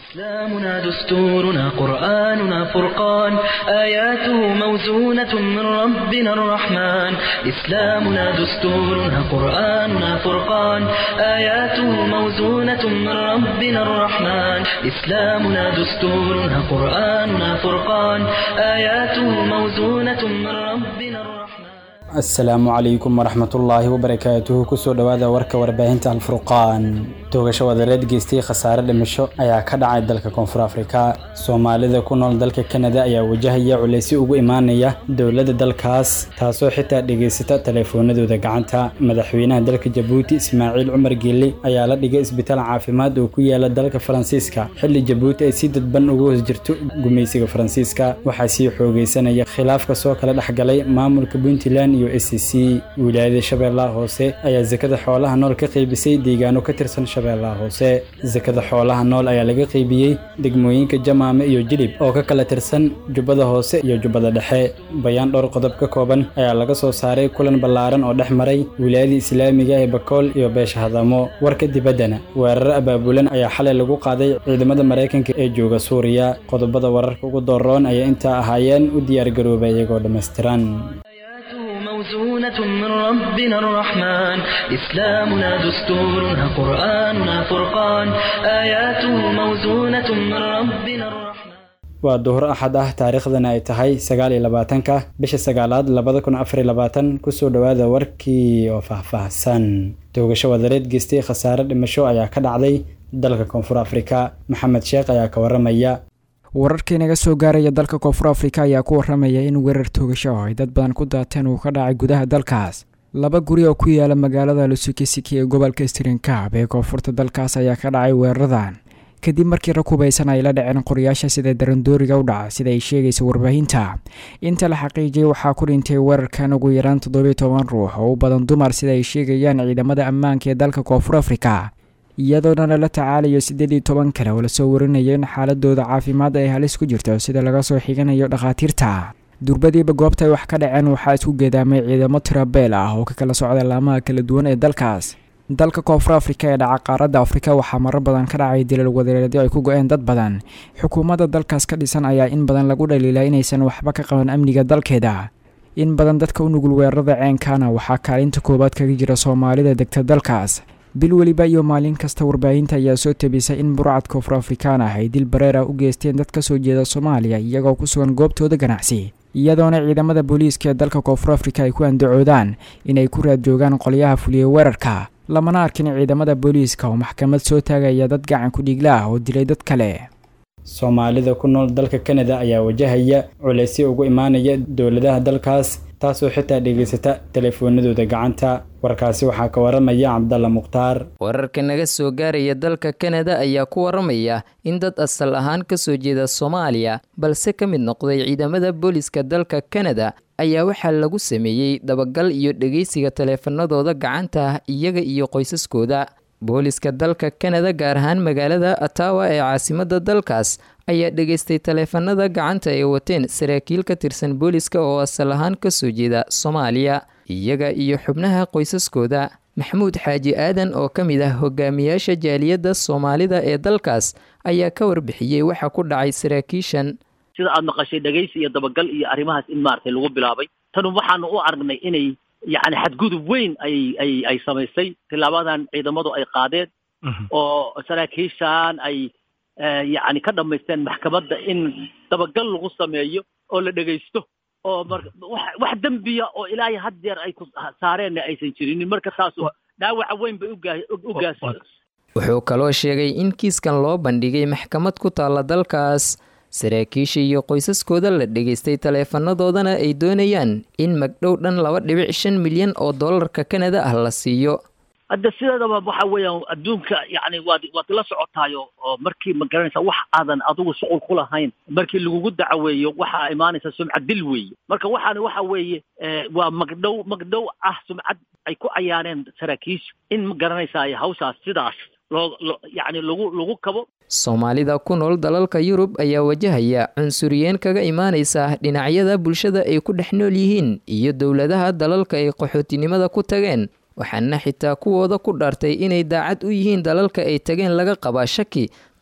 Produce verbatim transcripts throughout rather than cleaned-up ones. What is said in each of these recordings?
إسلامنا دستورنا قرآننا فرقان آياته موزونة من ربنا الرحمن إسلامنا دستورنا قرآننا فرقان آياته موزونة من ربنا الرحمن إسلامنا دستورنا قرآننا فرقان آياته موزونة من ربنا الرحمن السلام عليكم ورحمة الله وبركاته كسو دوادا وركا ورباهنتا الفرقان توغشا ودريد جيستي خسارة دمشو ايا كدعا دالكا كونفور افريكا سوماليدا كونول دالكا كندا ايا وجهيا عليسي اوغو ايمانيا دولada dalkaas taasoo xitaa dhageysata telefoonadooda gacanta madaxweynaha dalka Djibouti Ismaaciil Cumar Geelle ayaa la dhigay isbitaal caafimaad oo ku yaala dalka Faransiiska xilli Djibouti ay si dadban ugu jirto gumeysiga Faransiiska waxa si xoogeysanaya khilaafka soo kala dhaxgalay maamulka Puntland iyo S C C wilaayada Shabeellaha Hoose ayaa zakada xoolaha nool ka qaybisay deegaano ka tirsan Shabeellaha Hoose zakada xoolaha nool ayaa laga qaybiyay degmooyinka Jamaame iyo Jilib oo ka kala tirsan Jubbada Hoose iyo Jubbada Dhexe bayaan dhowr qodob ka kooban ayaa laga soo saaray kulan ballaaran oo dhexmaray wilaayada Islaamiga ee Bakool iyo Beesha Hadamo warka dibaddana weerar abaabulan ayaa xalay lagu qaaday ciidamada Mareykanka ee jooga Suuriya qodobada wararka ugu dooran ayaa inta ahaayeen u diyaar garoobay iyagoo dhameystiran موزونة من ربنا الرحمن إسلامنا دستورنا قرآننا فرقان آياته موزونة من ربنا الرحمن waa duhur axad ah taariikhdana ay tahay sagaal iyo labaatanka bisha sagaalaad labada kun afar iyo labaatan kusoo dhawaada warkii oo faahfaahsan toogasho wadareed geystay khasaare dhimasho ayaa ka dhacday dalka Koonfur Afrika Maxamed Sheekh ayaa ka waramaya wararkii naga soo gaaraya dalka Koonfur Afrika ayaa ku waramaya in weerar toogasho ay dad badan ku daateen uu ka dhacay gudaha dalkaas laba guri oo ku yaala magaalada Lusukisiki ee gobolka Eastern Cape ee koonfurta dalkaas ayaa ka dhacay weeraradan kadib markii rakubaysan ay la dhaceen qoryaasha sida darandooriga u dhaca sida ay sheegayso warbaahinta inta la xaqiijiyay waxaa ku dhintay weerarkan ugu yaraan toddoba iyo toban ruux oo u badan dumar sida ay sheegayaan ciidamada ammaanka ee dalka Koonfur Afrika iyadoona la tacaalayo siddeed iyo toban kale oo la soo warinayo in xaaladooda caafimaad ay halis ku jirto sida laga soo xiganayo dhaqaatiirta durbadiiba goobta ay wax ka dhaceen waxaa isku geedaamay ciidamo tirabeel ah oo ka kala socda laamaha kala duwan ee dalkaas dalka Koonfur Afrika ee dhaca qaaradda Afrika waxaa marar badan ka dhacay dilal wadareedyo ay ku go'een dad badan xukuumadda dalkaas ka dhisan ayaa in badan lagu dhaliilay inaysan waxba ka qaban amniga dalkeeda in badan dadka u nugul weerarada ceenkana waxaa kaalinta koobaad kaga jira Soomaalida degta dalkaas bil waliba iyo maalin kasta warbaahinta ayaa soo tabisay in burcad Koonfur Afrikaan ah ay dil bareera u geysteen dad ka soo jeeda Soomaaliya iyagoo ku sugan goobtooda ganacsi iyadoona ciidamada booliiska ee dalka Koonfur Afrika ay ku andacoodaan inay ku raad joogaan qolyaha fuliya weerarka lamana arkin ciidamada booliiska oo maxkamad soo taagaya dad gacan ku dhigla ah oo dilay dad kale Soomaalida ku nool dalka Canada ayaa wajahaya culays ugu imaanaya dawladaha dalkaas taasoo xitaa dhageysata telefoonadooda gacanta warkaasi waxaa ka waramaya Cabdalla Muqtaar wararka naga soo gaaraya dalka Canada ayaa ku waramaya in dad asal ahaan ka soo jeeda Soomaaliya balse ka mid noqday ciidamada booliiska dalka Canada ayaa waxa lagu sameeyay dabagal iyo dhageysiga telefoonadooda gacanta iyaga iyo qoysaskooda booliiska dalka Canada gaar ahaan magaalada Ottawa ee caasimadda dalkaas ayaa dhageystay telefoonada gacanta ay wateen saraakiil ka tirsan booliiska oo asal ahaan ka soo jeeda Soomaaliya iyaga iyo xubnaha qoysaskooda Maxamuud Xaaji Aadan oo ka mid ah hogaamiyaasha jaaliyadda Soomaalida ee dalkaas ayaa ka warbixiyay waxa ku dhacay saraakiishan sida aad maqashay dhageysi iyo dabagal iyo arrimahaas in maartay lagu bilaabay tan waxaan u aragnay inay يعني xadgudub weyn ay ay ay samaysay tilaabadan ciidamadu ay qaadeen oo saraakiishan ay yani ka dhameysteen maxkamadda in dabagal lagu sameeyo oo la dhageysto oo wax dambiya oo ilaahay had jeer ay ku saareen aysan jirin marka taas dhaawac weyn bay u gaasay wuxuu kaloo sheegay in kiiskan loo bandhigay maxkamad ku taala dalkaas saraakiisha iyo qoysaskooda la dhageystay teleefanadoodana ay doonayaan in magdhow dhan laba dhibic shan milyan oo dollarka Canada ah la siiyo hadda sidaadaba waxa weeyaan adduunka yani waad waad la socotaayo oo markii ma garanaysa wax aadan adigu shuqul ku lahayn markii lagu dacaweeyo waxa imaanaysa sumcad dil weeye marka waxaan waxa weeye waa magdhow magdhow ah sumcad ay ku cayaareen saraakiisha in ma garanaysa ay hawshaas sidaas loo yani lagu lagu kabo Soomaalida ku nool dalalka Yurub ayaa wajahaya cunsuriyeen kaga imaanaysa dhinacyada bulshada ay ku dhex nool yihiin iyo dawladaha dalalka ay qaxootinimada ku tageen waxaana xitaa kuwooda ku dhaartay inay daacad u yihiin dalalka ay tageen laga qabaa shaki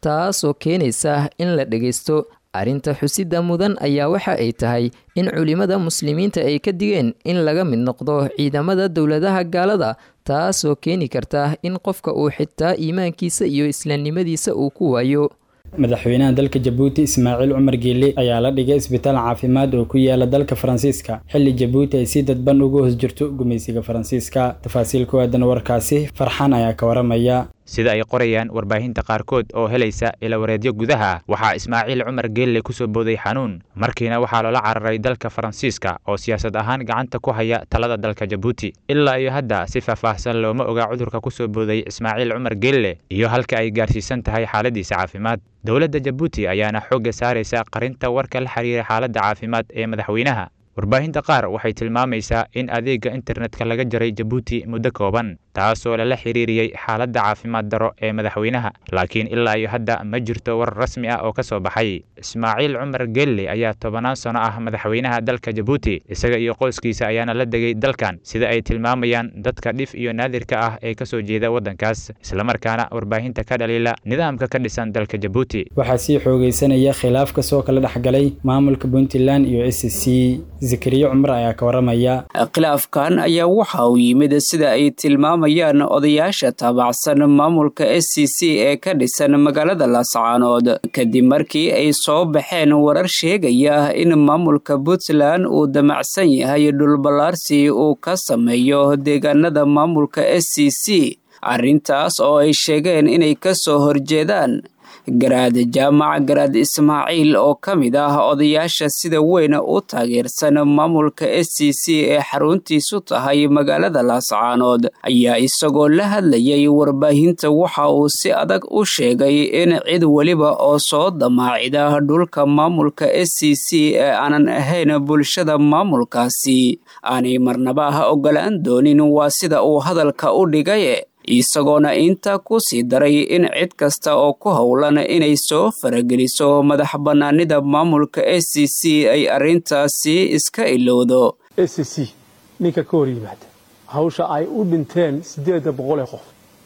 taasoo keenaysa in la dhagaysto. arrinta xusida mudan ayaa waxa ay tahay in culimada muslimiinta ay ka digeen in laga mid noqdo ciidamada dowladaha gaalada, taasoo keeni karta in qofka uu xitaa iimaankiisa iyo islaamnimadiisa uu ku waayo. madaxweynaha dalka Jabuuti Ismaaciil Cumar Geelle ayaa la dhigay isbitaal caafimaad oo ku yaala dalka Faransiiska xilli Jabuuti ay si dadban ugu hoos jirto gumaysiga Faransiiska. tafaasiil ku aadan warkaasi Farxaan ayaa ka waramaya. sida ay qorayaan warbaahinta qaarkood oo helaysa ila wareedyo gudaha waxa Ismaaciil Cumar Geelle ku soo booday xanuun markiina waxa loola cararay dalka Faransiiska oo siyaasad ahaan gacanta ku haya talada dalka Jabuuti. ilaa iyo hadda si faahfaahsan looma oga cudurka ku soo booday Ismaaciil Cumar Geelle iyo halka ay gaarsiisan tahay xaaladiisa caafimaad. dowladda Jabuuti ayaana xoogga saaraysa qarinta warka la xiriira xaaladda caafimaad ee madaxweynaha. warbaahinta qaar waxay tilmaamaysaa in adeega internetka laga jaray Jabuuti muddo kooban taasoo lala xiriiriyay xaaladda caafimaad daro ee madaxweynaha, laakiin ilaa iyo hadda ma jirto war rasmi ah oo ka soo baxay. Ismaaciil Cumar Geelle ayaa tobanaan sano ah madaxweynaha dalka Jabuuti, isaga iyo qoyskiisa ayaana la degay dalkan sida ay tilmaamayaan dadka dhif iyo naadirka ah ee ka soo jeeda waddankaas, isla markaana warbaahinta ka dhaliila nidaamka ka dhisan dalka Jabuuti. waxaa sii xoogeysanaya khilaafka soo kala dhaxgalay maamulka Puntland iyo S C. Zakariya Cumar ayaa ka waramaya. khilaafkan ayaa waxa uu yimid sida ay tilmaamayaan odayaasha taabacsan maamulka S C C ee ka dhisan magaalada Laascaanood kadib markii ay soo baxeen warar sheegaya in maamulka Puntland uu damacsan yahay dhul balaarsi uu ka sameeyo deegaanada maamulka S C C, arrintaas oo ay sheegeen inay ka soo horjeedaan garaad jaamac garaad Ismaaciil oo ka mid ah odayaasha sida weyn u taageersan maamulka S C C ee xaruntiisu tahay magaalada Laascaanood ayaa isagoo la hadlayay warbaahinta waxa uu si adag u sheegay in cid waliba oo soo damaacida dhulka maamulka S C C ee aanan ahayn bulshada maamulkaasi aanay marnaba ogolaan doonin. waa sida uu hadalka u dhigay, isagoona inta ku sii daray in cid kasta oo ku howlan inay soo farageliso madax bannaanida maamulka S C C ay arrintaasi iska ilowdo. S C C ninka ka hor yimaada hawsha ay u dhinteen sideed boqol ee qof,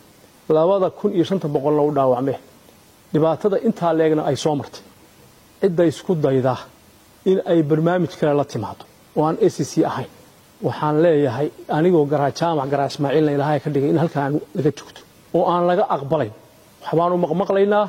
labada kun iyo shan boqol oo dhaawacmay, dhibaatada intaa leegna ay soo martay, cidda isku dayda in ay barnaamij kale la timaado oo aan S C C ahayn, waxaan leeyahay anigoo garaad jaamac garaad Ismaaciil ilaahay ka dhigay in halkaan laga joogto oo aan laga aqbalayn. waxbaan u maqmaqlaynaa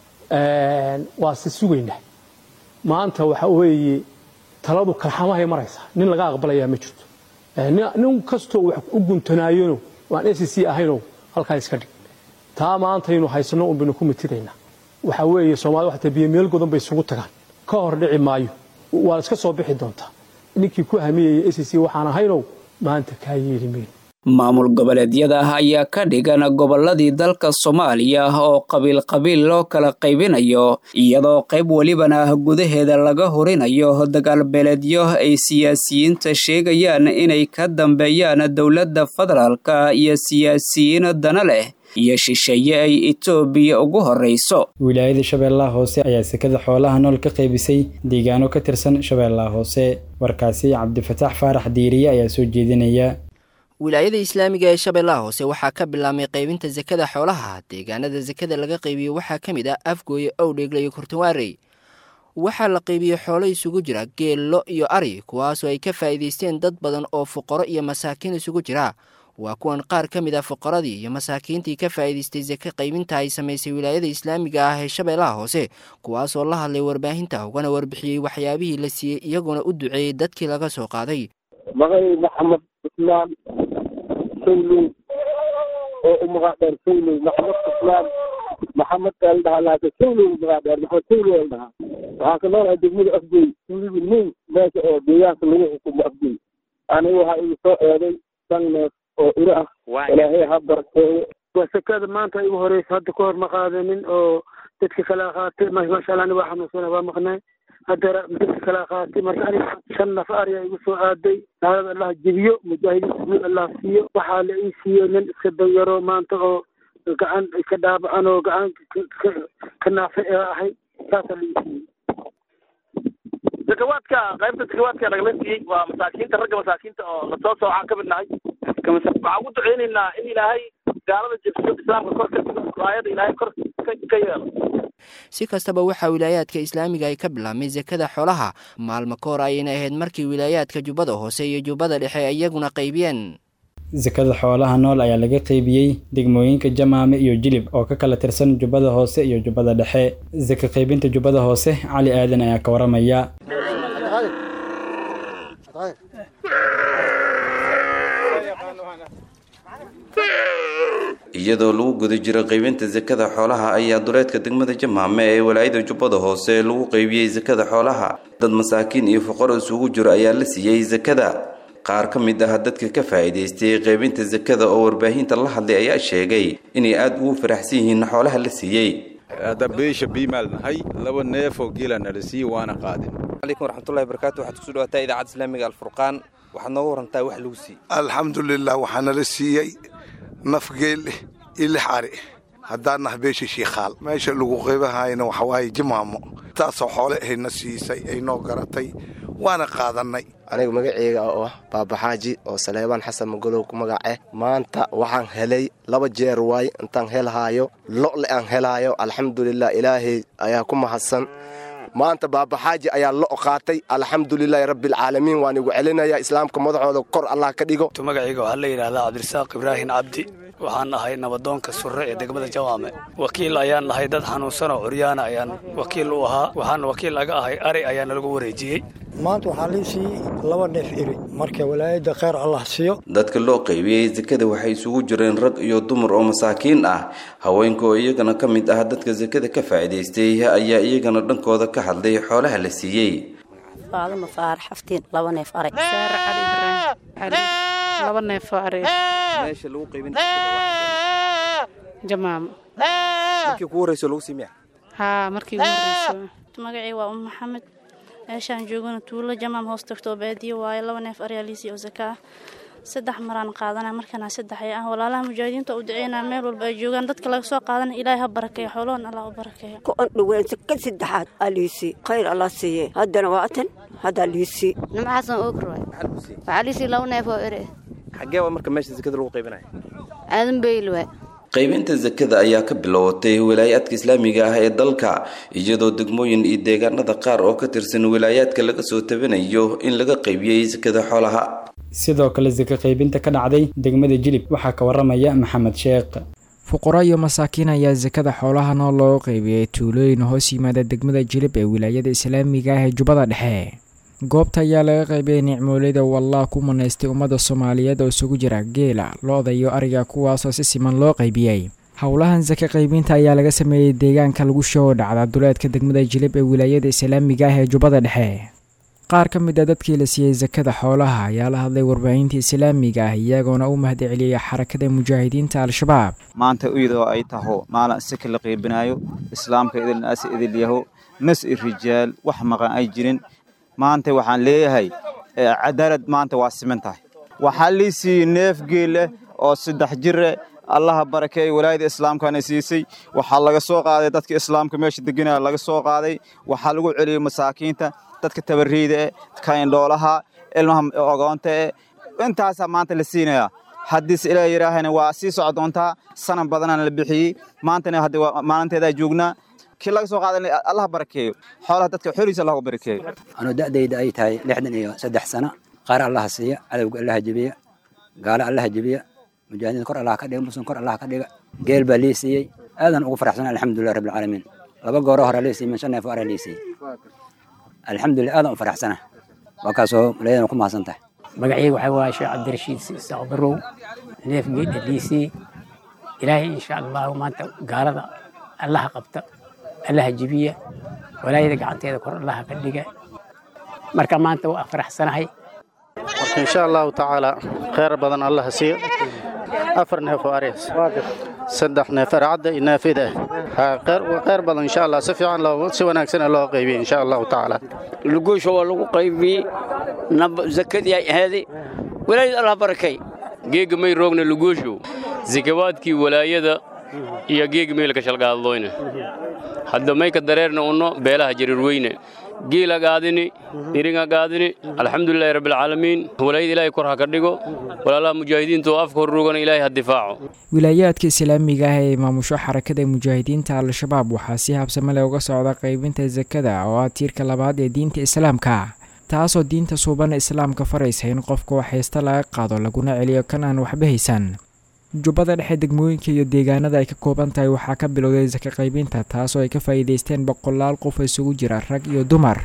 een waa si sugaynaa. maanta waxa weeye taladu kalxamahay maraysa, nin laga aqbalaya ma jirto. nin kasto wax u guntanaayo waan S C C ahayn halkaan iska dhig. taa maanta inuu haysano u binu ku mitidayna waxa weeye Soomaaliya waxa tabiye meel godan bay isugu tagaan ka hor dhici maayo, waa iska soo bixi doontaa. ninkii ku hamiyay S C C waxaan ahayno maanta ka yeelimeen. maamul goboleedyada ayaa ka dhigan goboladii dalka Soomaaliya oo qabiil qabiil loo kala qaybinayo, iyadoo qayb walibana gudaheeda laga horinayo dagaal beeleedyo ay siyaasiyiinta sheegayaan inay ka dambeeyaan dowladda federaalka iyo siyaasiyiin dana leh iyo shisheeye ay Itoobiya ugu horeyso. wilaayada Shabeellaha Hoose ayaa sekada xoolaha nool ka qaybisay deegaano ka tirsan Shabeellaha Hoose. warkaasi Cabdifataax Faarax Diiriye ayaa soo jeedinaya. wilaayada islaamiga ee Shabeellaha Hoose waxaa ka bilaabmay qaybinta zakada xoolaha. deegaanada zakada laga qaybiyo waxaa ka mid ah Afgooye, Owdheegle iyo Kurtuwaarey. waxaa la qaybiyey xoolo isugu jira geelo iyo ari, kuwaasoo ay ka faa'iidaysteen dad badan oo fuqaro iyo masaakiin isugu jira. waa kuwan qaar ka mid ah fuqaradii iyo masaakiintii ka faa'iidaystay zaka qaybinta ay samaysay wilaayada islaamiga ah ee Shabeellaha Hoose, kuwaasoo la hadlay warbaahinta ugana warbixiyey waxyaabihii la siiyey iyagoona u duceeyey dadkii laga soo qaaday. magay Maxamed Islaan Sawlin oo u magacdar Sawlin Maxamed Islaan Maxamed Eldaha Sawlin magacdar Maxamed Sawlin Eldaha waxaa ka nool degmada Afgooy Sawlin nin meesha oo deegaanka lagu xukumo Afgooy. anigu waxa uu soo eeday sanad oo ila ah ilaahay ha barkeeyo. wasakada maanta igu horeysa hadda ka hor ma qaadanin oo dadka kala qaatay masha Allah waa xanuunsan waa maqnay hadda dadka kala qaatay marka aniga shan nafar ayaa igu soo aaday. hada Allah jibiyo mujaahidiin Allah siiyo waxa la ii siiyo nin iska dayaro maanta oo gacan iska dhaabaan oo gacan ka naafay ahay taas la ii siiyo. zakawaadka qaybta zakawaadka laga leeyay waa masaakiinta ragga masaakiinta oo la soo soocaan ka midnahay. kama waxaan ugu duceynaynaa in ilaahay gaalada jibsiyo islaamka kor ka dhigo, raayada ilaahay kor ka yeelo. si kastaba waxaa wilaayaadka islaamiga ay ka bilaabmay sakada xoolaha maalmo ka hor ayayna ahayd markii wilaayaadka jubbada hoose iyo jubbada dhexe iyaguna qaybiyeen sakada xoolaha nool ayaa laga qaybiyey degmooyinka Jamaame iyo Jilib oo ka kala tirsan jubbada hoose iyo jubbada dhexe saka qaybinta jubbada hoose Cali Aadan ayaa ka waramaya iyadoo lagu guda jiro qaybinta zakada xoolaha ayaa duleedka degmada Jamaame ee walaayada jubbada hoose lagu qaybiyey zakada xoolaha dad masaakiin iyo fuqaro isugu jiro ayaa la siiyay zakada qaar ka mid ah dadka ka faa'iideystay qaybinta zakada oo warbaahinta la hadlay ayaa sheegay inay aad ugu faraxsan yihiin xoolaha la siiyay hada beesha biimal nahay laba neef oo geelana la siiyay waana qaadin alaykum warahmatullahi wabarakatuh waxaad ku soo dhawaataa idaacada islaamiga al-furqaan waxaad nooga warantaa wax lagu siiyay alxamdulillah waxaana la siiyay naf geel ilix ari haddaan nahay beesha shiikhaal meesha lagu qaybahayna waxa waaye Jamaamo taasoo xoole ahayna siisay ay noo garatay waana qaadanay aniga magacayga oo Baaba Xaaji oo Saleebaan Xasan Magalow ku magace maanta waxaan helay laba jeer waay intaan helaayo lo'le aan helaayo alxamdulillah ilaahay ayaa ku mahadsan maanta Baaba Xaaji ayaa lo qaatay alxamdulillah rabbil caalamiin waan ugu celinaya islaamka madaxooda kor Allah ka dhigo magacayga waxa la yiraahdaa Cabdirasaaq Ibraahin Cabdi waxaan nahay nabadoonka surre ee degmada Jamaame wakiil ayaan nahay dad xanuunsan oo curyaana ayaan wakiil u ahaa waxaan wakiil laga ahay ari ayaan lagu wareejiyay maanta waxaa la siiyay laba neef iri marka walaayada khayr Allah siiyo dadka loo qaybiyay zakada waxay isugu jireen rag iyo dumar oo masaakiin ah haweenka oo iyagana ka mid ah dadka zakada ka faa'iideystay ayaa iyagana dhankooda ka hadlay xoolaha la siiyay faadama faar xaftiin laba neef ari saar cali ibrahim laba neef ari meesha lagu qaybin Jamaam markii ku horeyso lagu siimiya ha markii ugu horeyso magacay waa Umm Maxamed meeshaan joogana tuulo Jamaam hoos tagto baadiyo waaye laba neef ari aliisi oo zakaa saddex maraan qaadana markana saddex ay ah walaalaha mujaahidiinta u duceynaa meel walba ay joogan dadka laga soo qaadana Ilaahay ha barakeeyo xooloon Allah u barakeeyo ku dhawaan ka saddexaad aliisi khayr Allah siiye haddana waa tan hada aliisi nimcasan oo koroy aliisi laba neef oo ere xagee waa marka meesha zakada lagu qaybinayo aadan beelwa qaybinta zakada ayaa ka bilowday wilaayaadka islaamiga ah ee dalka iyadoo degmooyin iyo deegaanada qaar oo ka tirsan wilaayaadka laga soo tabanayo in laga qaybiyay zakada xoolaha sidoo kale zaka qaybinta ka dhacday degmada Jilib waxa ka waramaya Maxamed Sheekh fuqara iyo masaakiin ayaa zakada xoolaha nool loo qaybiyay tuulooyin hoos yimaada degmada Jilib ee wilaayada islaamiga ah ee Jubbada Dhexe goobta ayaa laga qaybiyay nicmooleyda wallah ku manaystay ummadda Soomaaliyeed oo isugu jira geela lo'da iyo ariga kuwaas oo si siman loo qaybiyay howlahan zaka qaybinta ayaa laga sameeyay deegaanka lagu soo dhacda duleedka degmada Jilib ee wilaayada islaamiga ah ee Jubbada Dhexe qaar ka mid ah dadkii la siiyay zakada xoolaha ayaa la hadlay warbaahinta islaamiga ah iyagoona u mahadceliyay xarakada mujaahidiinta al-shabaab maanta iyadoo ay taho maalin saka la qaybinayo islaamka idin as idin yaho nas rijaal wax maqan ay jirin maanta waxaan leeyahay cadaalad maanta waa simantahay waxa la siiyay neef geel oo saddex jir Allah barakeey walaayada islaamkana siisay waxa laga soo qaaday dadka islaamka meesha deganaa laga soo qaaday waxa lagu celiyay masaakiinta dadka tabariida ka indhoolaha ilmaha ogoonta intaas maanta la siinaya hadii ilaa yiraahayna waa sii socdoonta sanan badan la bixiyay maantana hadii maalinteeda joognaa kii laga soo qaaday Allah barakeeyo xoolaha dadka xoriisa Allah barakeeyo ano da'dayda ay tahay lixdan iyo saddex sano qaar Allah siiya cadawga Allah jabiya gaala Allah jabiya mujaahidiin kor Allah ka dhigo musan kor Allah ka dhigo geel baa liisiyay aadan ugu faraxsan alxamdulillah rabbil caalamiin laba goor hore liisiyay man shan neef ara liisiyay alxamdulillah aadan u faraxsana waa kaasoo leeyahay ku mahadsantahay magacayga waxa waa Sheekh Cabdirashiid Saqbarow neef geed liisiyay ilaahay insha Allah maanta gaalada Allah qabta Allah jibiya walaayada gacanteeda kor Allah ka dhiga marka maanta waa faraxsanahay marka insha Allah taala khayr badan Allah siiyo afar neef oo arees saddex neef arcada inaafida ha khayr khayr badan insha Allah si fiican loo si wanaagsan loo qaybiyo insha Allah taala luguusha waa lagu qaybiyay nab zakadii ay ahaday walaayada Allah barakay geega may roogna luguushu zakawaadkii walaayada iyo geega meelka shalgaadlooyna hadda may ka dareerna uno beelaha jarir weyne geela gaadini iringa gaadini alxamdulillahi rabbil caalamiin walaayada ilaahay kor ha ka dhigo walaalaha mujaahidiinta oo afka horruugan ilaahay ha difaaco wilaayaadka islaamiga ah ee maamusho xarakada mujaahidiinta al-shabaab waxaa si habsame leh uga socda qaybinta zakada oo ah tiirka labaad ee diinta islaamka taasoo diinta suuban islaamka faraysa in qofka wax haysta laga qaado laguna celiyo kan aan waxba haysan jubbada dhexe degmooyinka iyo deegaanada ay ka kooban tahay waxaa ka bilowday saka qaybinta taasoo ay ka faa'iidaysteen boqolaal qof isugu jira rag iyo dumar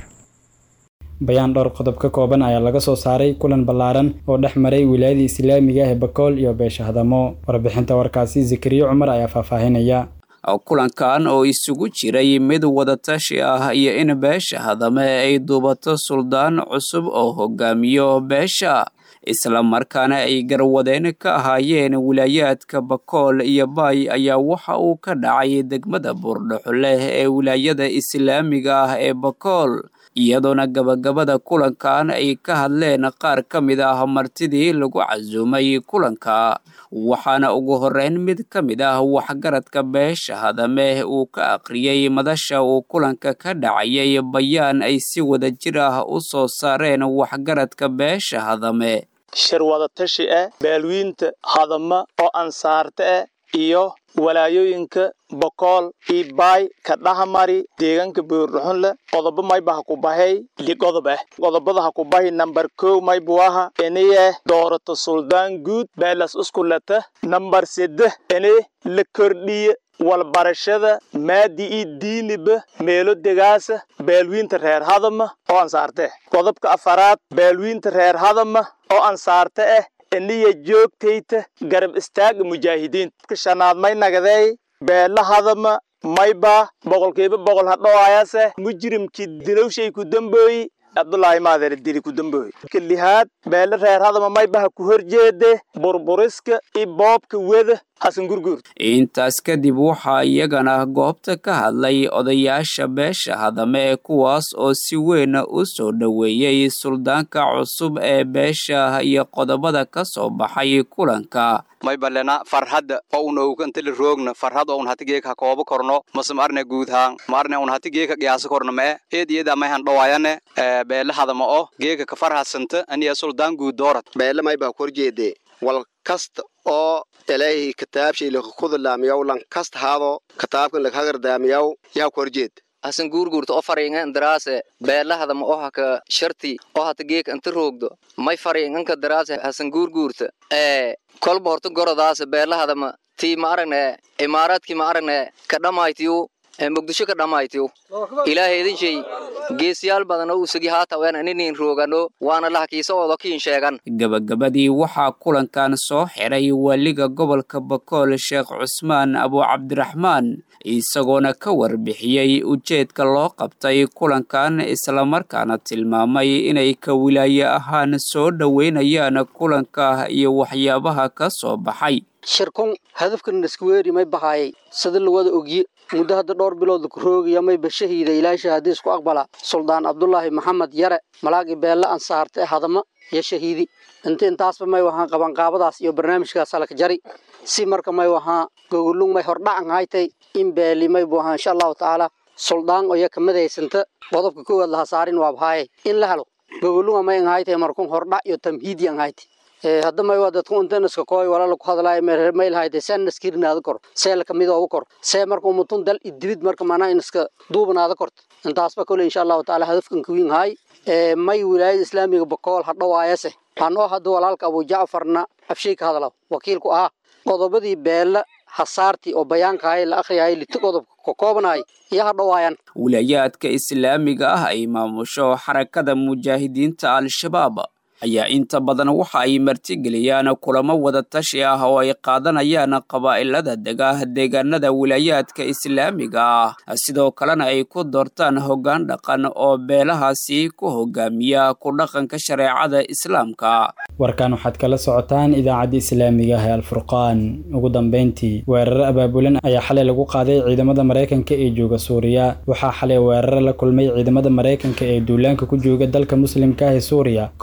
bayaan dhowr qodob ka kooban ayaa laga soo saaray kulan ballaaran oo dhex maray wilaayada islaamiga ah ee Bakool iyo Beesha Hadamo warbixinta warkaasi Zakariya Cumar ayaa faahfaahinaya kulankan oo isugu jiray mid wadatashi ah iyo in Beesha Hadamo ay duubato suldaan cusub oo hogaamiyo beesha isla markaana ay garwadeen ka ahaayeen wilaayaadka Bakool iyo Bay ayaa waxa uu ka dhacay degmada Buurdhuxule ee wilaayada islaamiga ah ee Bakool iyadoona gabagabada kulankan ay ka hadleen qaar ka mid ah martidii lagu casuumay kulanka waxaana ugu horeyn mid ka mid ah waxgaradka Beesha Hadame uu ka aqriyay madasha uu kulanka ka dhacayay bayaan ay si wada jir ah u soo saareen waxgaradka Beesha Hadame shir wada tashi ah beelwiinta Hadama oo ansaarta ah iyo walaayooyinka Bakool iyo Bay ka dhaxmari deegaanka Buurdhuxule qodobo mayba ku bahay li qodob ah qodobada ha ku bahay number two may buaha eniye doorato suldaan guud beelas isku lata number saddex ene la kordhiye wal barashada maadi iyo diiniba meelo degaasa beelwiinta reer Hadama oo ansaarta qodobka afaraad beelwiinta reer Hadama oo ansaarta ah eniye joogtayta garab istaag mujaahidiin ka shanaad may nagaday beela Hadama mayba boqolkiiba boqol hadhoayase mujrimkii dilowshay ku dambeeyay Abdullaahi Maadir dili ku dambeeyay kalihaad beela reer Hadama mayba ku horjeede burburiska iyo boobka wada Hasan Gurgur intaas kadib waxaa iyagana goobta ka hadlay odayaasha Beesha Hadame kuwaas oo si weyn u soo dhaweeyay suldaanka cusub ee beesha iyo qodobada ka soo baxay kulanka may balena farhad oo uu nooganta la roogna farhad oo hatigeek ha koobo korno masmarna guudhaan marna uu hatigeek qiyaas korno ma eediyada ma han dhawaayane beela Hadama oo geeka ka farhasanta aniga suldaan guud doorat beela may ba korjeede wal kasta oo ilaahi kitaabshay la khudlaamiyow lan kasta haado kitaabkan la hagardaamiyow yaa korjeed Hasan Gurgurta oo fariingan daraase beela Hadama oo haka sharti oo hatigeek inta roogdo may fariingan ka daraase Hasan Gurgurta ee kolba horta goradaas beela Hadama tii ma aragne imaaraadkii ma aragne ka dhamaaytiyo ee Muqdisho ka dhamaaytiyo ilaahay idin shay geesiyaal badan oo usagi haata waan aniin roogano waana la hakiiso oo kiin sheegan gabagabadii waxaa kulankan soo xiray waliga gobolka Bakool Sheekh Cusmaan Abu Cabdiraxmaan isagoona ka warbixiyay ujeedka loo qabtay kulankan isla markaana tilmaamay inay ka wilaaye ahaan soo dhaweynayaan kulanka iyo waxyaabaha ka soo baxay shirkun hadafkan isku weeri may bahaayay sida la wada ogiye muddo hadda dhowr bilood ku roogaya may bashahiida ilaahay shahaadiis ku aqbala suldaan Abdullaahi Maxamed Yare malaagi beela ansaarta Hadama ya shahiidi inta intaasba may waxaan qaban qaabadaas iyo barnaamijkaas la ka jari si marka may waxaan gogolung may hordhacan haytay in beeli may buuhan insha Allah taala suldaan oo ya kamadaysanta qodobka koowaad la saarin waa bahay in la helo gogolung may haytay markuu hordhac iyo tamhiidiyan haytay ee hadda may wada dadku inta iska kooy walaal ku hadlaay meel meel haytay san iskirnaada kor seel kamid oo kor see markuu mutun dal idibid marka maana in iska duubnaada kor intaasba kale insha Allah taala hadafkan ku weyn hay ee may wilaayada islaamiga Bakool hadhawaayase anoo hadda walaalka Abu Jaafarna afshay ka hadlaw wakiilku ah qodobadii beela hasaarti oo bayaanka ay la akhriyay liti qodob ka koobnay iyo hadhawaayan wilayaadka islaamiga ah ay maamusho xarakada mujaahidiinta al-shabaab ayaa inta badan waxa ay martigeliyaan kulamo wada tashi ah oo ay qaadanayaan qabaa'ilada dega deegaanada wilayaadka islaamiga ah sidoo kalena ay ku doortaan hoggaan dhaqan oo beelahaasi ku hogaamiya ku dhaqanka shareecada islaamka warkan waxaad kala socotaan idaacadda islaamiga ah ee Al-Furqaan ugu dambeyntii weerar abaabulan ayaa xalay lagu qaaday ciidamada Mareykanka ee jooga Suuriya waxa xalay weerar la kulmay ciidamada Mareykanka ee duulaanka ku jooga dalka muslimka ah ee Suuriya kooxo aan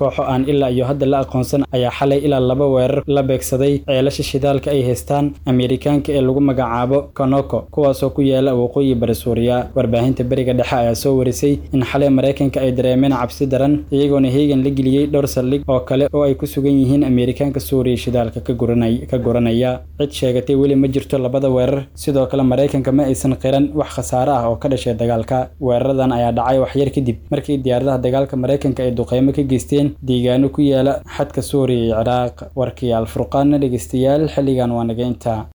aan ilaa iyo hadda la aqoonsan ayaa xalay ilaa laba weerar la beegsaday ceelasha shidaalka ay haystaan Ameerikaanka ee lagu magacaabo Konoko kuwaasoo ku yaala waqooyi bari Suuriya. Warbaahinta bariga dhexe ayaa soo warisay in xalay Mareykanka ay dareemeen cabsi daran iyagoona heegan la geliyay dhowr saldhig oo kale oo ay ku sugan yihiin Ameerikaanka Suuriya shidaalka ka guranay ka guranaya. Cid sheegatay weli ma jirto labada weerar. Sidoo kale Mareykanka ma aysan qiran wax khasaare ah oo ka dhashay dagaalka. Weeraradan ayaa dhacay wax yar kadib markii diyaaradaha dagaalka Mareykanka ay duqeymo ka geysteen deegaano ku yaala xadka Suuriya iyo Ciraaq. Warkii Al Furqaan dhageystayaal xilligan waa naga inta